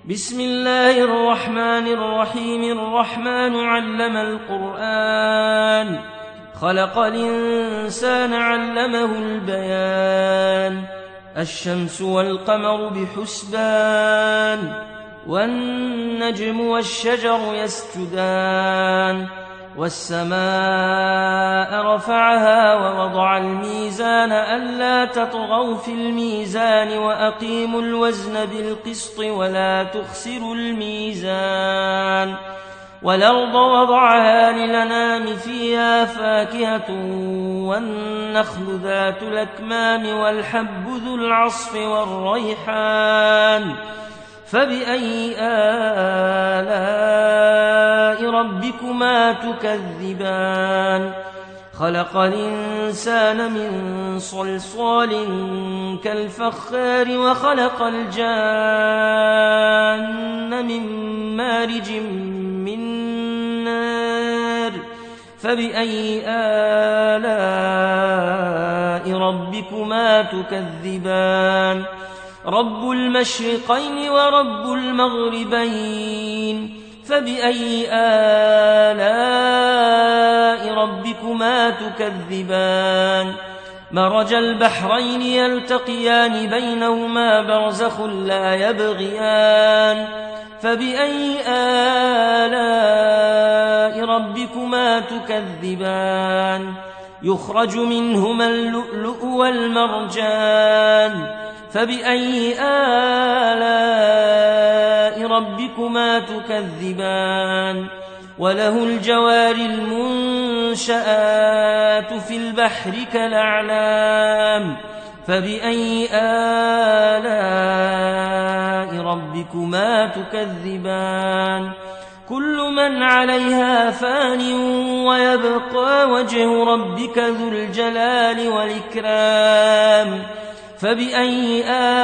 بسم الله الرحمن الرحيم. الرحمن علم القرآن، خلق الإنسان علمه البيان. الشمس والقمر بحسبان، والنجم والشجر يسجدان. والسماء رفعها ووضع الميزان ألا تطغوا في الميزان وأقيموا الوزن بالقسط ولا تخسروا الميزان. والأرض وضعها للأنام فيها فاكهة والنخل ذات الأكمام والحب ذو العصف والريحان. فبأي آلاء ربكما تكذبان؟ خلق الإنسان من صلصال كالفخار وخلق الجان من مارج من نار. فبأي آلاء ربكما تكذبان؟ رب المشرقين ورب المغربين. فبأي آلاء ربكما تكذبان؟ مرج البحرين يلتقيان بينهما برزخ لا يبغيان. فبأي آلاء ربكما تكذبان؟ يخرج منهما اللؤلؤ والمرجان. فبأي آلاء ربكما تكذبان؟ وله الجوار المنشآت في البحر كالأعلام. فبأي آلاء ربكما تكذبان؟ كل من عليها فان ويبقى وجه ربك ذو الجلال والإكرام. فبأي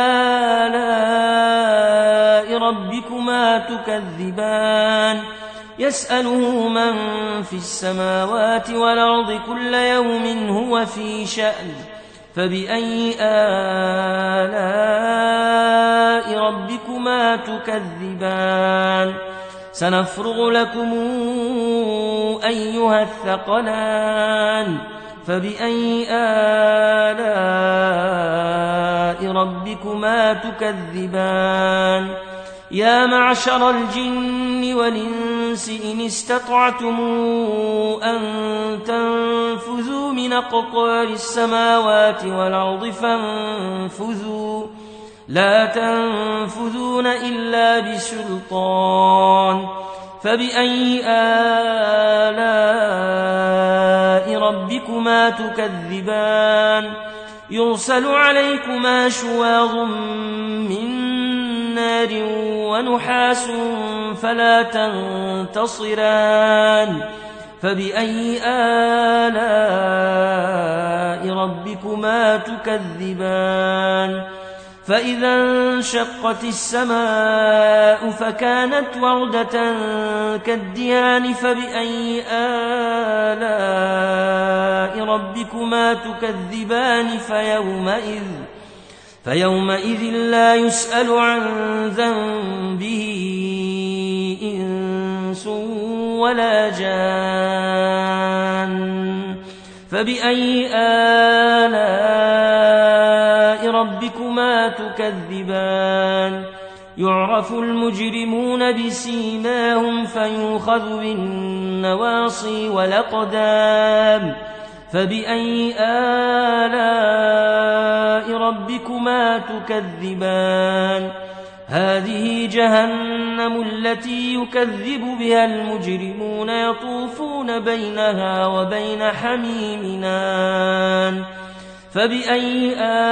آلاء ربكما تكذبان؟ يسأله من في السماوات والأرض كل يوم هو في شأن. فبأي آلاء ربكما تكذبان؟ سنفرغ لكم أيها الثقلان. فبأي آلاء ربكما تكذبان؟ يا معشر الجن والإنس إن استطعتم أن تنفذوا من أقطار السماوات والأرض فانفذوا، لا تنفذون إلا بسلطان. فبأي آلاء ربكما تكذبان؟ يرسل عليكما شواظ من نار ونحاس فلا تنتصران. فبأي آلاء ربكما تكذبان؟ فإذا انشقت السماء فكانت وردة كالدهان. فبأي آلاء ربكما تكذبان؟ فيومئذ لا يسأل عن ذنبه إنس ولا جان. فبأي آلاء ربكما تكذبان؟ يعرف المجرمون بسيماهم فيؤخذ بالنواصي والأقدام. فبأي آلاء ربكما تكذبان؟ هذه جهنم التي يكذب بها المجرمون يطوفون بينها وبين حميم آن. فبأي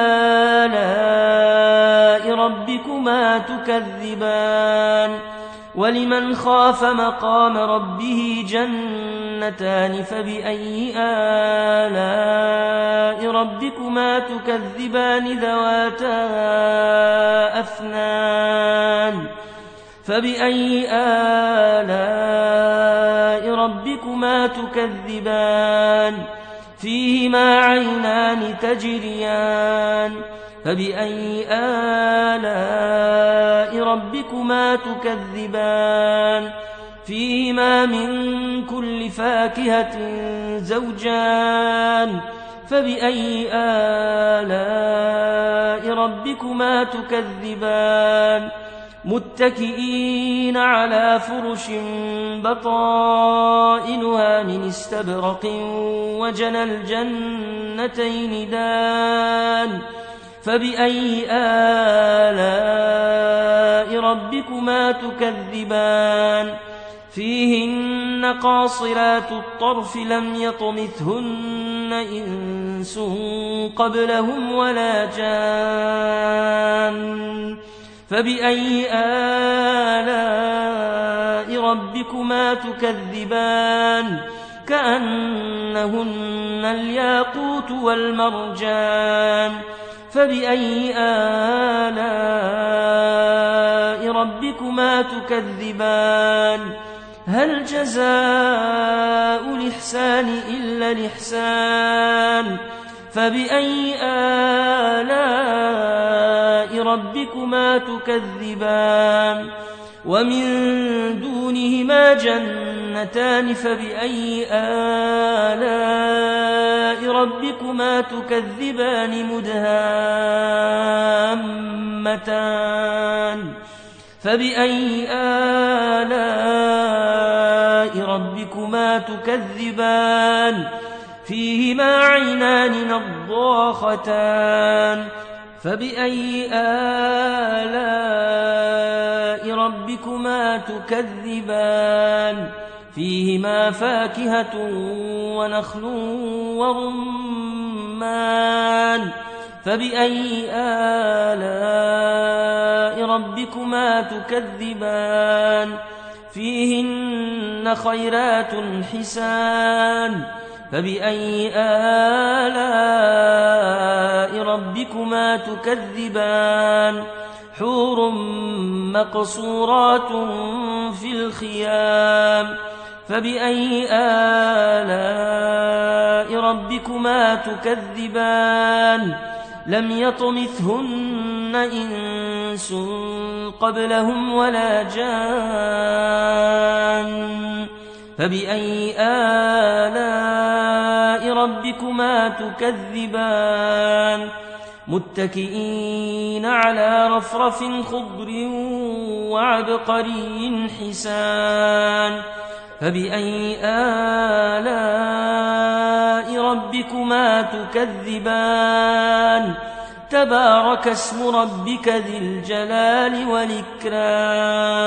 آلاء ربكما تكذبان؟ ولمن خاف مقام ربه جنتان. فبأي آلاء ربكما تكذبان؟ ذواتا أفنان. فبأي آلاء ربكما تكذبان؟ فيهما عينان تجريان فبأي آلاء ربكما تكذبان فيهما من كل فاكهة زوجان فبأي آلاء ربكما تكذبان متكئين على فرش بطائنها من استبرق وجنى الجنتين دان فبأي آلاء ربكما تكذبان فيهن قاصرات الطرف لم يطمثهن إنس قبلهم ولا جان فبأي آلاء ربكما تكذبان كأنهن الياقوت والمرجان فبأي آلاء ربكما تكذبان هل جزاء الإحسان إلا الإحسان فبأي آلاء ربكما تكذبان ومن دونهما جنتان فبأي آلاء ربكما تكذبان مدهامتان فبأي آلاء ربكما تكذبان فيهما عينان نضاختان فبأي آلاء ربكما تكذبان فيهما فاكهة ونخل ورمان فبأي آلاء ربكما تكذبان فيهن خيرات حسان فبأي آلاء ربكما تكذبان حور مقصورات في الخيام فبأي آلاء ربكما تكذبان لم يطمثهن إنس قبلهم ولا جان فبأي آلاء ربكما تكذبان متكئين على رفرف خضر وعبقري حسان فبأي آلاء ربكما تكذبان تبارك اسم ربك ذي الجلال والإكرام